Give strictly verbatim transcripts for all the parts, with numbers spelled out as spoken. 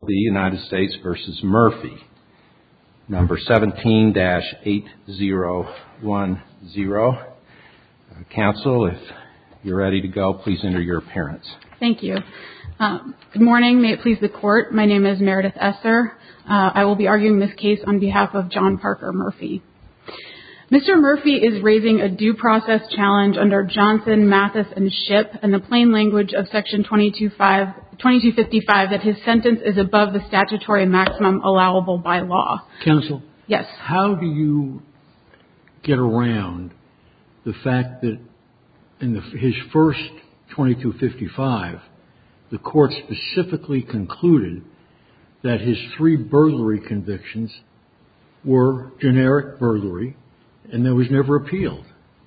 The United States versus Murphy, number seventeen dash eight zero one zero. Uh, counsel, if you're ready to go, please enter your appearance. Thank you. Um, good morning. May it please the court. My name is Meredith Esser. Uh, I will be arguing this case on behalf of John Parker Murphy. Mister Murphy is raising a due process challenge under Johnson, Mathis, and Shipp and the plain language of Section twenty-two fifty-five that his sentence is above the statutory maximum allowable by law. Counsel? Yes. How do you get around the fact that in the, his first twenty-two fifty-five, the court specifically concluded that his three burglary convictions were generic burglary, and there was never appealed?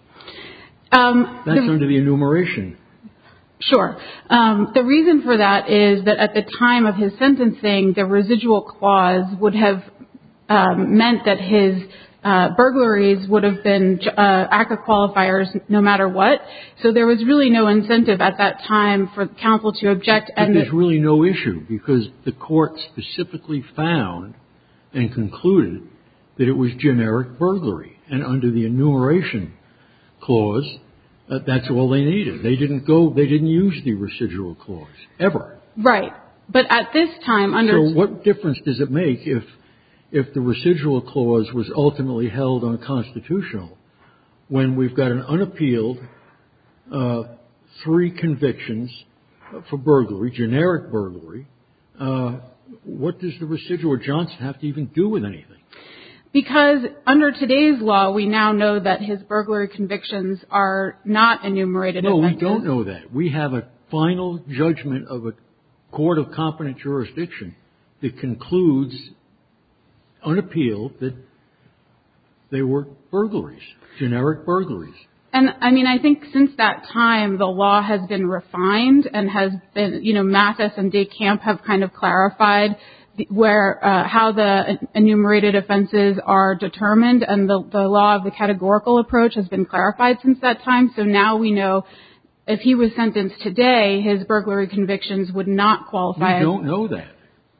Um, That's the, under the enumeration. Sure. Um, the reason for that is that at the time of his sentencing, the residual clause would have um, meant that his uh, burglaries would have been uh, A C C A qualifiers no matter what. So there was really no incentive at that time for counsel to object. But and there's the, really no issue because the court specifically found and concluded that it was generic burglary. And under the enumeration clause, uh, that's all they needed. They didn't go, they didn't use the residual clause, ever. Right. But at this time, under... So what difference does it make if, if the residual clause was ultimately held unconstitutional when we've got an unappealed uh, three convictions for burglary, generic burglary? Uh, what does the residual Johnson have to even do with anything? Because under today's law, we now know that his burglary convictions are not enumerated No, offenses. we don't know that. We have a final judgment of a court of competent jurisdiction that concludes, unappealed, that they were burglaries, generic burglaries. And, I mean, I think since that time, the law has been refined and has been, you know, Mathis and DeCamp have kind of clarified where uh, how the enumerated offenses are determined, and the, the law of the categorical approach has been clarified since that time. So now we know if he was sentenced today, his burglary convictions would not qualify. We don't know that.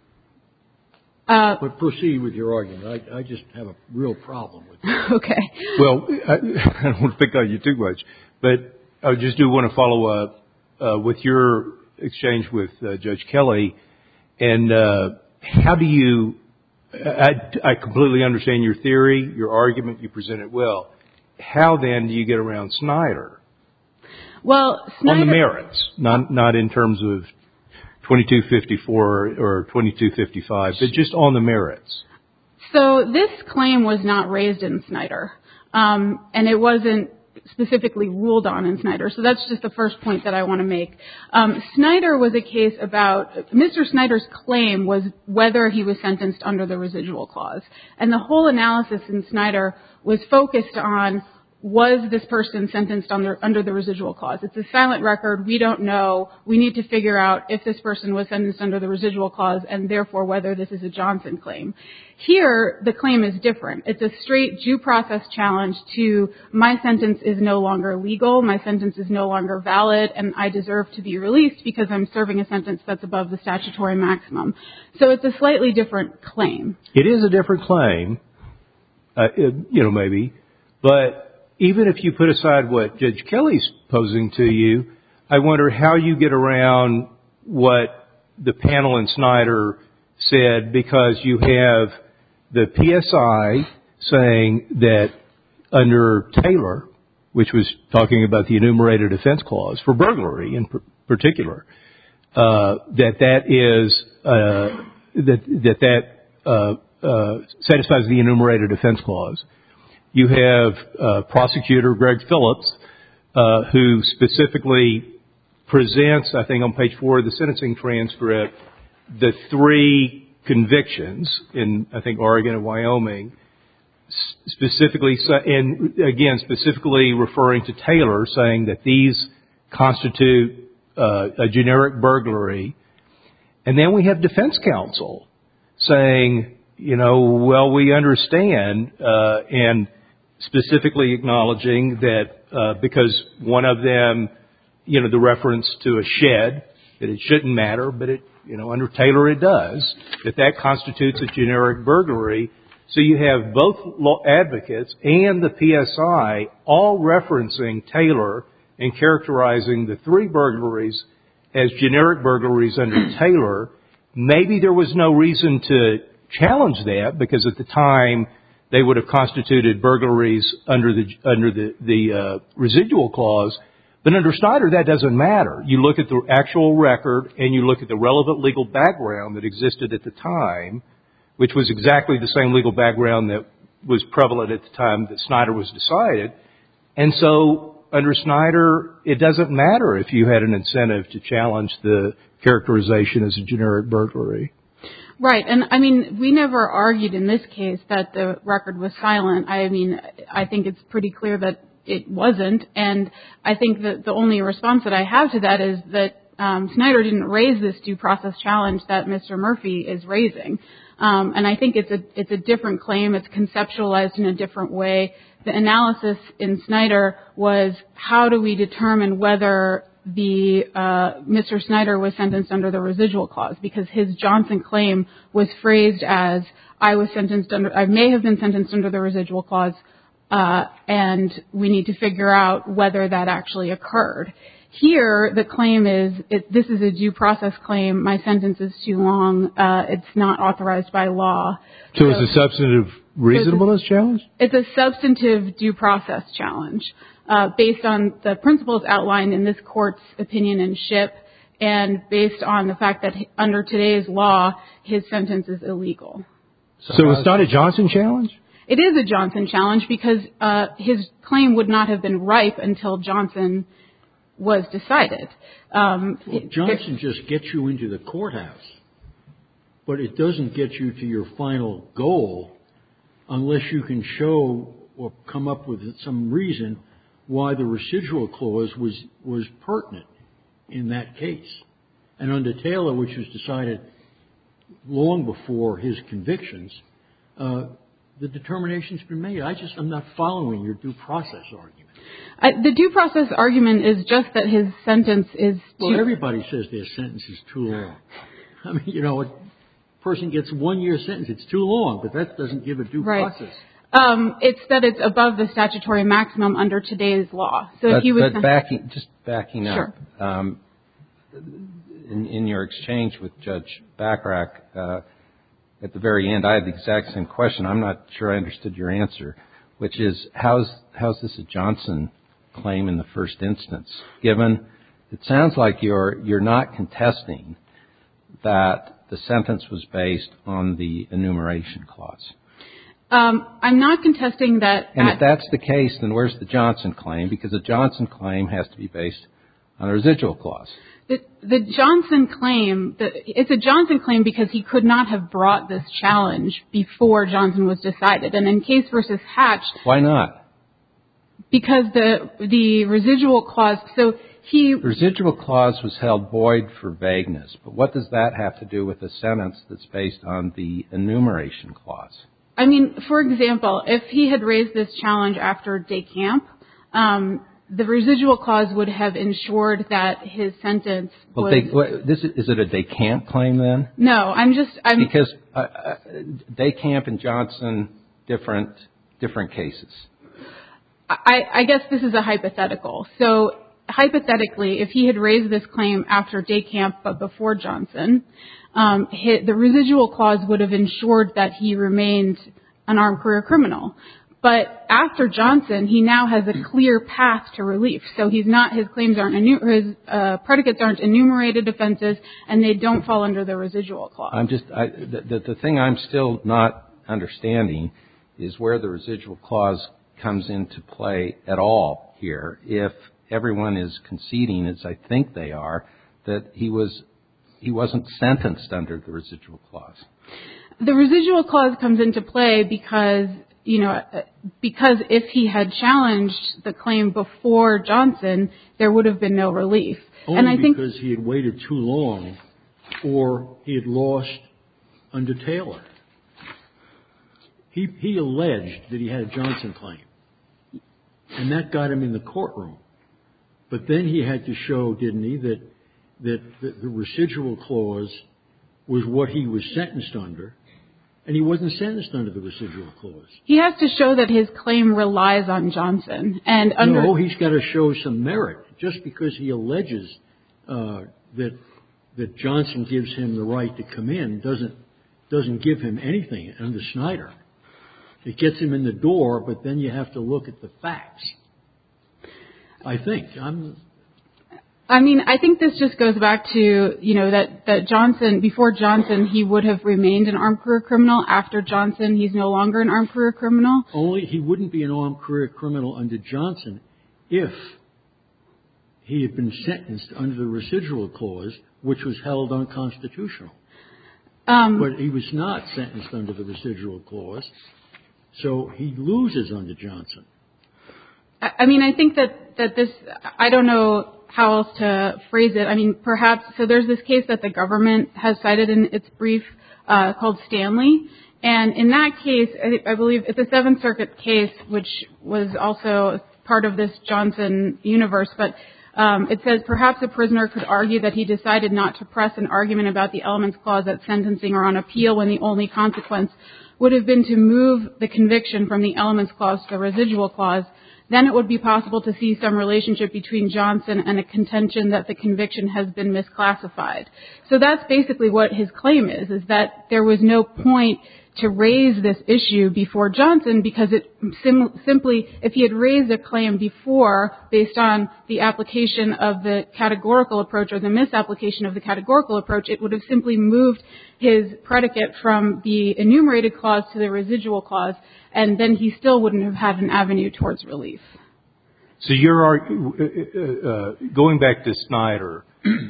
Uh, but proceed with your argument. I, I just have a real problem with that. Okay. Well, I, I don't want to pick on you too much, but I just do want to follow up uh, with your exchange with uh, Judge Kelly. And uh, how do you, I, I completely understand your theory, your argument, you present it well. How then do you get around Snyder? Well, Snyder... On the merits, not not in terms of twenty-two fifty-four or twenty-two fifty-five, but just on the merits. So this claim was not raised in Snyder, um, and it wasn't specifically ruled on in Snyder. So that's just the first point that I want to make. Um, Snyder was a case about, Mister Snyder's claim was whether he was sentenced under the residual clause. And the whole analysis in Snyder was focused on, was this person sentenced under, under the residual clause? It's a silent record. We don't know. We need to figure out if this person was sentenced under the residual clause and therefore whether this is a Johnson claim. Here, the claim is different. It's a straight due process challenge to my sentence is no longer legal, my sentence is no longer valid, and I deserve to be released because I'm serving a sentence that's above the statutory maximum. So it's a slightly different claim. It is a different claim, uh, it, you know, maybe, but even if you put aside what Judge Kelly's posing to you, I wonder how you get around what the panel in Snyder said, because you have the P S I saying that under Taylor, which was talking about the enumerated offense clause for burglary in particular, uh, that that is uh, that that that uh, uh, satisfies the enumerated offense clause. You have uh, prosecutor Greg Phillips, uh, who specifically presents, I think on page four of the sentencing transcript, the three convictions in, I think, Oregon and Wyoming, specifically, and again, specifically referring to Taylor, saying that these constitute uh, a generic burglary. And then we have defense counsel saying, you know, well, we understand, uh, and specifically acknowledging that uh, because one of them, you know, the reference to a shed, that it shouldn't matter, but it you know, under Taylor it does, that that constitutes a generic burglary. So you have both law advocates and the P S I all referencing Taylor and characterizing the three burglaries as generic burglaries under Taylor. Maybe there was no reason to challenge that because at the time they would have constituted burglaries under the under the, the uh, residual clause. But under Snyder, that doesn't matter. You look at the actual record and you look at the relevant legal background that existed at the time, which was exactly the same legal background that was prevalent at the time that Snyder was decided. And so under Snyder, it doesn't matter if you had an incentive to challenge the characterization as a generic burglary. Right. And, I mean, we never argued in this case that the record was silent. I mean, I think it's pretty clear that it wasn't. And I think that the only response that I have to that is that um, Snyder didn't raise this due process challenge that Mister Murphy is raising. Um, and I think it's a it's a different claim. It's conceptualized in a different way. The analysis in Snyder was how do we determine whether the uh, Mister Snyder was sentenced under the residual clause, because his Johnson claim was phrased as I was sentenced under I may have been sentenced under the residual clause, uh, and we need to figure out whether that actually occurred. Here, the claim is, it, this is a due process claim. My sentence is too long. Uh, it's not authorized by law. So, so it's a substantive reasonableness so it's a, challenge? It's a substantive due process challenge uh, based on the principles outlined in this court's opinion in Shipp and based on the fact that under today's law, his sentence is illegal. So, so it's not a Johnson challenge? It is a Johnson challenge because uh, his claim would not have been ripe until Johnson was decided. Um, well, Johnson just gets you into the courthouse, but it doesn't get you to your final goal unless you can show or come up with some reason why the residual clause was, was pertinent in that case. And under Taylor, which was decided long before his convictions, uh, the determination's been made. I just, I'm not following your due process argument. I, the due process argument is just that his sentence is too... Well, everybody says their sentence is too long. I mean, you know, a person gets one year sentence, it's too long, but that doesn't give a due right. process. Um, it's that it's above the statutory maximum under today's law. So but, if he was but backing, just backing up, sure. um, in, in your exchange with Judge Bachrach, uh, at the very end, I had the exact same question. I'm not sure I understood your answer, which is how's how's this a Johnson claim in the first instance? Given it sounds like you're you're not contesting that the sentence was based on the enumeration clause. Um, I'm not contesting that. And if that's the case, then where's the Johnson claim? Because a Johnson claim has to be based on a residual clause. The, the Johnson claim, the, it's a Johnson claim because he could not have brought this challenge before Johnson was decided. And in Case versus Hatch... Why not? Because the the residual clause, so he... The residual clause was held void for vagueness. But what does that have to do with a sentence that's based on the enumeration clause? I mean, for example, if he had raised this challenge after Decamp, um, the residual clause would have ensured that his sentence well, was... Well, what, this is, is it a Decamp claim then? No, I'm just... I'm Because uh, uh, Decamp and Johnson, different different cases. I, I guess this is a hypothetical. So hypothetically, if he had raised this claim after Decamp but before Johnson, um, his, the residual clause would have ensured that he remained an armed career criminal. But after Johnson, he now has a clear path to relief. So he's not, his claims aren't, his uh, predicates aren't enumerated offenses, and they don't fall under the residual clause. I'm just, I, the, the thing I'm still not understanding is where the residual clause comes into play at all here. If everyone is conceding, as I think they are, that he was, he wasn't sentenced under the residual clause. The residual clause comes into play because, you know, because if he had challenged the claim before Johnson, there would have been no relief. Only and I think because he had waited too long or he had lost under Taylor. He, he alleged that he had a Johnson claim, and that got him in the courtroom. But then he had to show, didn't he, that, that the, the residual clause was what he was sentenced under, and he wasn't sentenced under the residual clause. He has to show that his claim relies on Johnson. And under No, he's got to show some merit. Just because he alleges uh, that that Johnson gives him the right to come in doesn't doesn't give him anything under Snyder. It gets him in the door, but then you have to look at the facts. I think. I'm I mean, I think this just goes back to, you know, that, that Johnson, before Johnson, he would have remained an armed career criminal. After Johnson, he's no longer an armed career criminal. Only he wouldn't be an armed career criminal under Johnson if he had been sentenced under the residual clause, which was held unconstitutional. Um, but he was not sentenced under the residual clause, so he loses under Johnson. I, I mean, I think that, that this, I don't know how else to phrase it. I mean, perhaps, so there's this case that the government has cited in its brief uh, called Stanley. And in that case, I, I believe it's a Seventh Circuit case, which was also part of this Johnson universe. But um, it says, perhaps a prisoner could argue that he decided not to press an argument about the elements clause at sentencing or on appeal when the only consequence would have been to move the conviction from the elements clause to the residual clause. Then it would be possible to see some relationship between Johnson and a contention that the conviction has been misclassified. So that's basically what his claim is, is that there was no point to raise this issue before Johnson because it sim- simply, if he had raised a claim before based on the application of the categorical approach or the misapplication of the categorical approach, it would have simply moved his predicate from the enumerated clause to the residual clause, and then he still wouldn't have had an avenue towards relief. So you're uh, uh, going back to Snyder.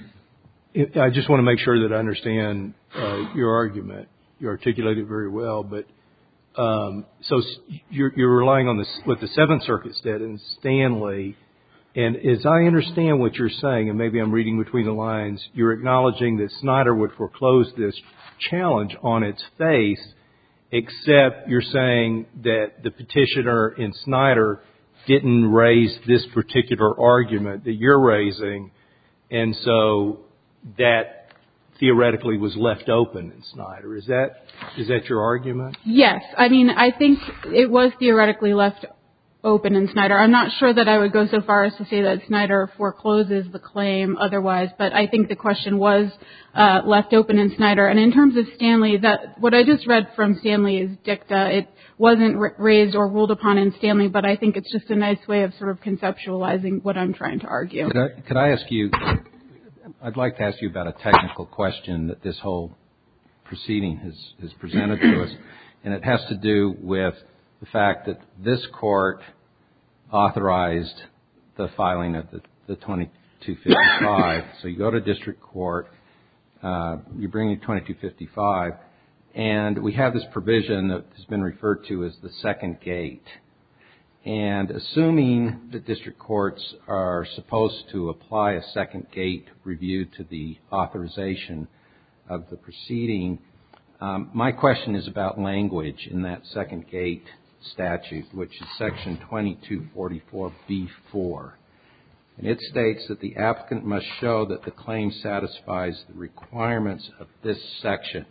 I just want to make sure that I understand uh, your argument. You articulate it very well, but um, so you're, you're relying on this, what the Seventh Circuit said in Stanley. And as I understand what you're saying, and maybe I'm reading between the lines, you're acknowledging that Snyder would foreclose this challenge on its face, except you're saying that the petitioner in Snyder didn't raise this particular argument that you're raising, and so that theoretically was left open in Snyder. Is that is that your argument? Yes. I mean, I think it was theoretically left open in Snyder. I'm not sure that I would go so far as to say that Snyder forecloses the claim otherwise, but I think the question was uh, left open in Snyder. And in terms of Stanley, that what I just read from Stanley is dicta. It wasn't r- raised or ruled upon in Stanley, but I think it's just a nice way of sort of conceptualizing what I'm trying to argue. Could I, could I ask you, I'd like to ask you about a technical question that this whole proceeding has, has presented to us, and it has to do with the fact that this court authorized the filing of the, the twenty-two fifty-five. So you go to district court, uh, you bring your twenty-two fifty-five, and we have this provision that has been referred to as the second gate. And assuming that district courts are supposed to apply a second gate review to the authorization of the proceeding, um, my question is about language in that second gate statute, which is section twenty-two forty-four B four. And it states that the applicant must show that the claim satisfies the requirements of this section.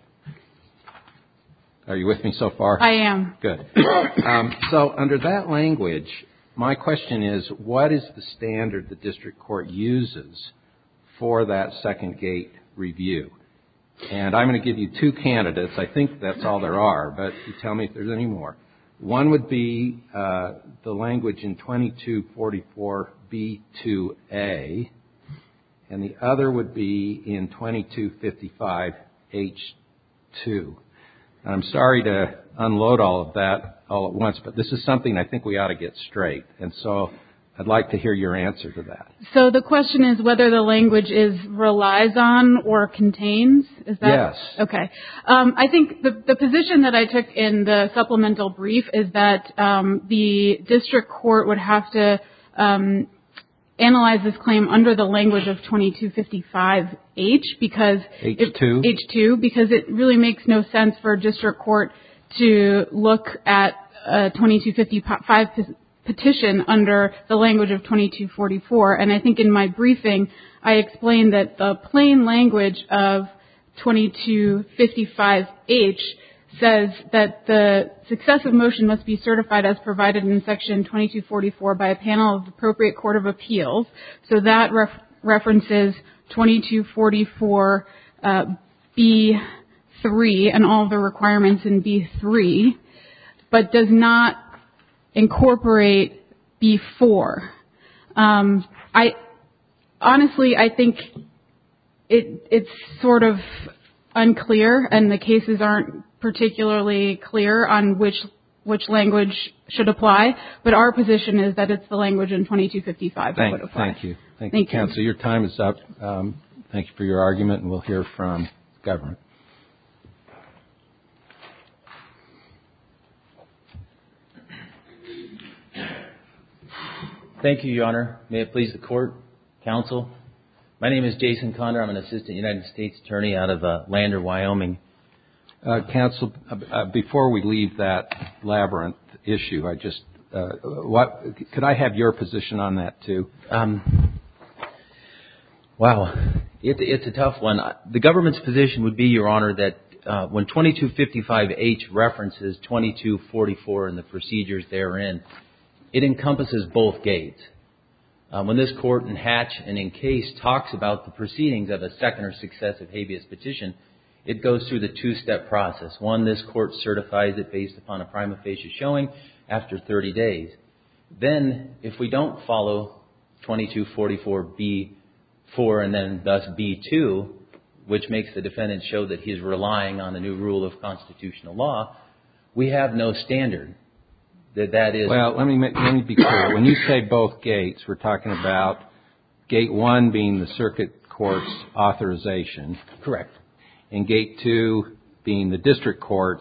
Are you with me so far? I am. Good. Um, so under that language, my question is, what is the standard the district court uses for that second gate review? And I'm going to give you two candidates. I think that's all there are, but you tell me if there's any more. One would be uh, the language in twenty-two forty-four B two A, and the other would be in twenty-two fifty-five H two. I'm sorry to unload all of that all at once, but this is something I think we ought to get straight. And so I'd like to hear your answer to that. So the question is whether the language is relies on or contains? Is that? Yes. Okay. Um, I think the, the position that I took in the supplemental brief is that um, the district court would have to um, analyze this claim under the language of twenty-two fifty-five H because H two? It, H two because it really makes no sense for district court to look at a twenty-two fifty-five petition under the language of twenty-two forty-four. And I think in my briefing I explained that the plain language of twenty-two fifty-five H says that the successive motion must be certified as provided in Section twenty-two forty-four by a panel of appropriate court of appeals. So that ref- references twenty-two forty-four uh, B three and all of the requirements in B three, but does not incorporate B four. Um, I honestly, I think it it's sort of unclear, and the cases aren't particularly clear on which which language should apply. But our position is that it's the language in twenty-two fifty-five that would apply. Thank you. Thank, thank you, you, Counsel. Your time is up. Um, thank you for your argument, and we'll hear from the government. Thank you, Your Honor. May it please the Court, Counsel. My name is Jason Condor. I'm an Assistant United States Attorney out of uh, Lander, Wyoming. Uh, Counsel, uh, before we leave that labyrinth issue, I just, uh, what, could I have your position on that too? Um, wow. It, it's a tough one. The government's position would be, Your Honor, that uh, when twenty-two fifty-five H references twenty-two forty-four and the procedures therein, it encompasses both gates. Um, when this court in Hatch and in Case talks about the proceedings of a second or successive habeas petition, it goes through the two-step process. One, this court certifies it based upon a prima facie showing after thirty days. Then, if we don't follow twenty-two forty-four B four and then thus B two, which makes the defendant show that he's relying on the new rule of constitutional law, we have no standard. That that is. Well, let me make, let me be clear. When you say both gates, we're talking about gate one being the circuit court's authorization. Correct. And gate two being the district court's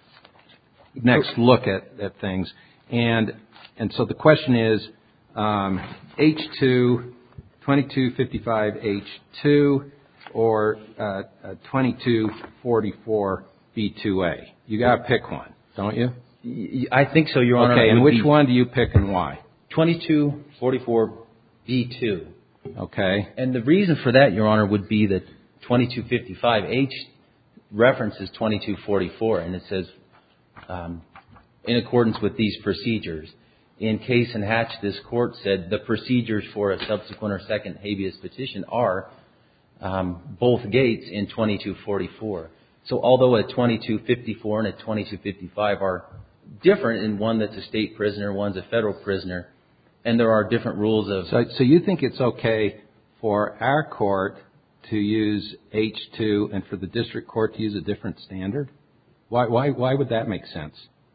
next look at, at things. And and so the question is, um, H two, twenty-two fifty-five H two, or uh, uh, twenty-two forty-four B two A. You got to pick one, don't you? I think so, Your Honor. Okay, and which one do you pick and why? twenty-two forty-four B two. Okay. And the reason for that, Your Honor, would be that twenty-two fifty-five H references twenty-two forty-four, and it says, um, in accordance with these procedures. In Case and Hatch, this court said the procedures for a subsequent or second habeas petition are um, both gates in twenty-two forty-four. So although a twenty-two fifty-four and a twenty-two fifty-five are different, in one that's a state prisoner, one's a federal prisoner, and there are different rules of... So, so you think it's okay for our court to use H two and for the district court to use a different standard? Why, why, why would that make sense?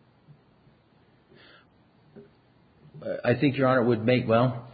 I think, Your Honor, it would make, well,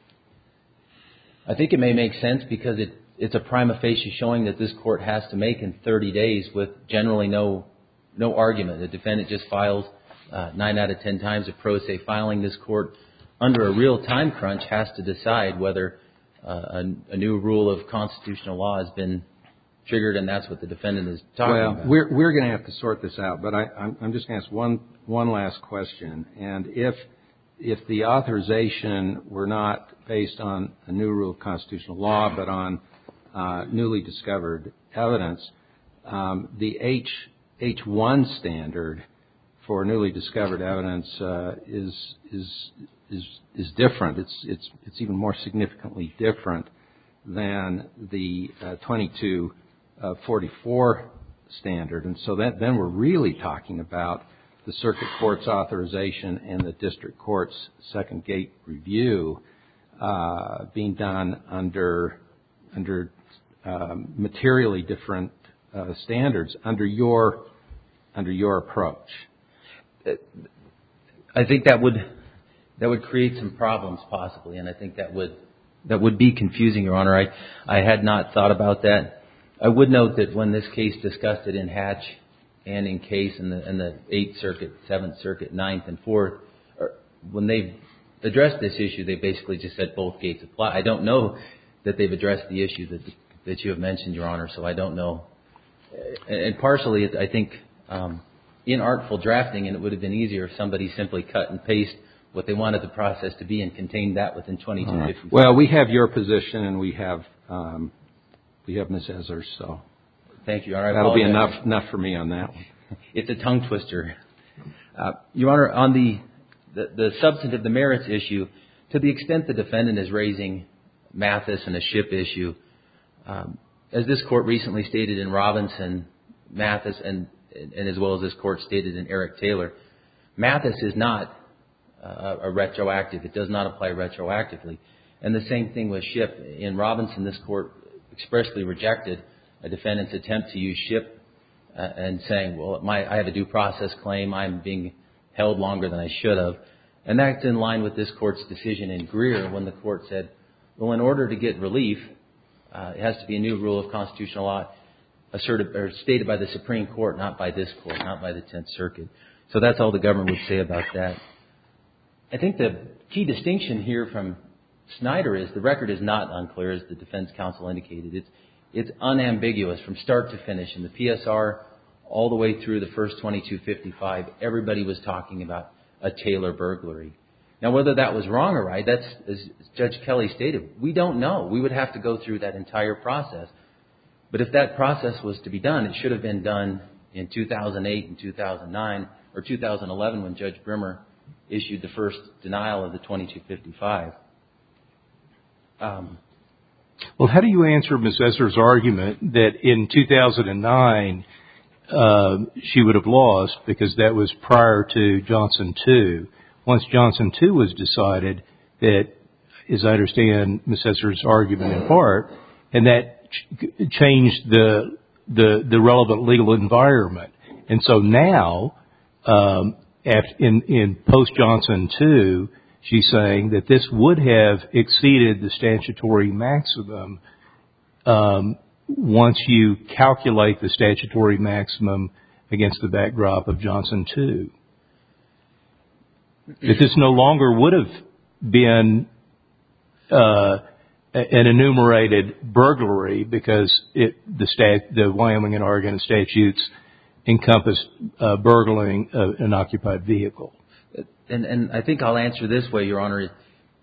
I think it may make sense because it, it's a prima facie showing that this court has to make in thirty days with generally no no argument. The defendant just files uh, nine out of ten times a pro se filing. This court, under a real time crunch, has to decide whether uh, a, a new rule of constitutional law has been triggered, and that's what the defendant is talking well, about. Well, we're we're going to have to sort this out, but I, I'm, I'm just going to ask one one last question, and if if the authorization were not based on a new rule of constitutional law, but on uh, newly discovered evidence, um, the H H one standard for newly discovered evidence uh, is is is is different. It's it's it's even more significantly different than the uh, twenty-two forty-four standard, and so that then we're really talking about the circuit court's authorization and the district court's second gate review uh, being done under under um, materially different uh, standards under your under your approach. I think that would that would create some problems possibly, and I think that would that would be confusing, Your Honor. I I had not thought about that. I would note that when this case discussed it in Hatch and in Case and the, and the Eighth Circuit, Seventh Circuit, Ninth, and Fourth, or when they've addressed this issue, they basically just said both gates apply. I don't know that they've addressed the issue that that you have mentioned, Your Honor, so I don't know. And partially, I think um, inartful drafting, and it would have been easier if somebody simply cut and paste what they wanted the process to be and contained that within twenty-two fifty. Right. Well, we have your position, and we have um, we have Miz Ezer's, so Thank you, Your Honor. That'll be enough enough for me on that one. It's a tongue twister. Uh, Your Honor, on the, the, the substantive, the merits issue, to the extent the defendant is raising Mathis and a ship issue, um, as this court recently stated in Robinson, Mathis, and, and as well as this court stated in Eric Taylor, Mathis is not uh, a retroactive. It does not apply retroactively. And the same thing with ship. In Robinson, this court expressly rejected a defendant's attempt to use ship uh, and saying, well, my, I have a due process claim. I'm being held longer than I should have. And that's in line with this court's decision in Greer when the court said, well, in order to get relief, uh, it has to be a new rule of constitutional law asserted or stated by the Supreme Court, not by this court, not by the Tenth Circuit. So that's all the government would say about that. I think the key distinction here from Snyder is the record is not unclear, as the defense counsel indicated. It's it's unambiguous from start to finish. In the P S R, all the way through the first twenty-two fifty-five, everybody was talking about a Taylor burglary. Now, whether that was wrong or right, that's, as Judge Kelly stated, we don't know. We would have to go through that entire process. But if that process was to be done, it should have been done in two thousand eight and two thousand nine, or two thousand eleven when Judge Brimmer issued the first denial of the twenty-two fifty-five. Um, well, how do you answer Miz Esser's argument that in two thousand nine uh, she would have lost because that was prior to Johnson two? Once Johnson two was decided, that, as I understand Miz Esser's argument in part, and that ch- changed the, the the relevant legal environment. And so now, um, after, in, in post-Johnson two, she's saying that this would have exceeded the statutory maximum um, once you calculate the statutory maximum against the backdrop of Johnson two. That this no longer would have been uh, an enumerated burglary because it, the, stat, the Wyoming and Oregon statutes encompass uh, burgling uh, an occupied vehicle. And, and I think I'll answer this way, Your Honor.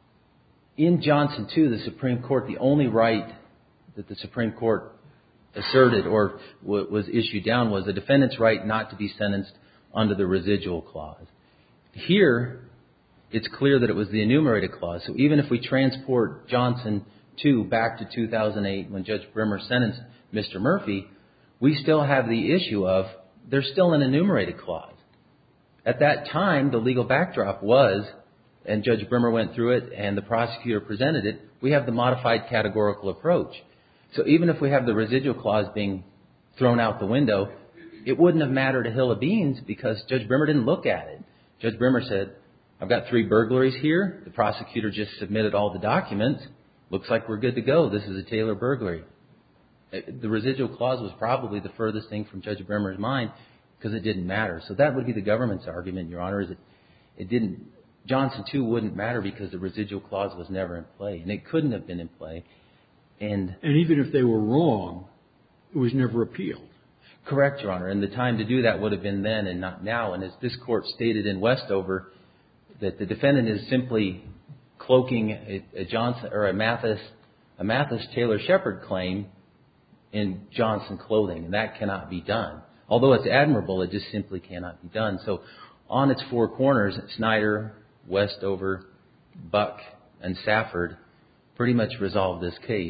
In Johnson two, the Supreme Court, the only right that the Supreme Court asserted or w- was issued down was the defendant's right not to be sentenced under the residual clause. Here, it's clear that it was the enumerated clause. So even if we transport Johnson two back to two thousand eight when Judge Brimmer sentenced Mister Murphy, we still have the issue of there's still an enumerated clause. At that time, the legal backdrop was, and Judge Brimmer went through it and the prosecutor presented it, we have the modified categorical approach. So even if we have the residual clause being thrown out the window, it wouldn't have mattered a hill of beans because Judge Brimmer didn't look at it. Judge Brimmer said, I've got three burglaries here. The prosecutor just submitted all the documents. Looks like we're good to go. This is a Taylor burglary. The residual clause was probably the furthest thing from Judge Brimmer's mind because it didn't matter. So that would be the government's argument, Your Honor, is that it didn't, Johnson two wouldn't matter because the residual clause was never in play. And it couldn't have been in play. And, and even if they were wrong, it was never appealed. Correct, Your Honor. And the time to do that would have been then and not now. And as this court stated in Westover, that the defendant is simply cloaking a, a Johnson or a Mathis, a Mathis Taylor Shepard claim in Johnson clothing, and that cannot be done. Although it's admirable, it just simply cannot be done. So on its four corners, Snyder, Westover, Buck, and Safford pretty much resolved this case.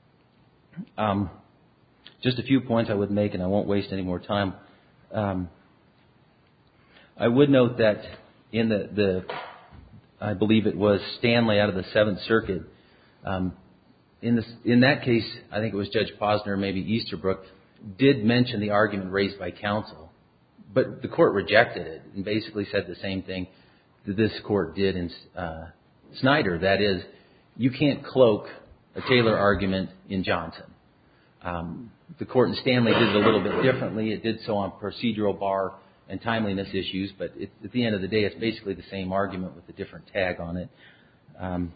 Um, just a few points I would make, and I won't waste any more time. Um, I would note that in the, the, I believe it was Stanley out of the Seventh Circuit, um, in this, in that case, I think it was Judge Posner, maybe Easterbrook, did mention the argument raised by counsel, but the court rejected it and basically said the same thing that this court did in uh, Snyder. That is, you can't cloak a Taylor argument in Johnson. Um, the court in Stanley did it a little bit differently. It did so on procedural bar and timeliness issues, but it, at the end of the day, it's basically the same argument with a different tag on it. Um,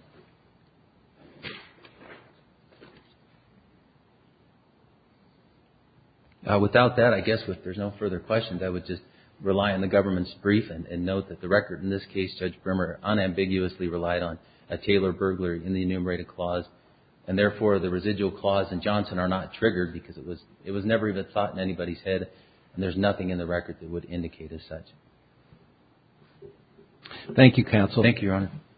Uh, without that, I guess if there's no further questions, I would just rely on the government's brief and, and note that the record in this case, Judge Brimmer unambiguously relied on a Taylor burglary in the enumerated clause and therefore the residual clause and Johnson are not triggered because it was it was never even thought in anybody's head, and there's nothing in the record that would indicate as such. Thank you, counsel. Thank you, Your Honor.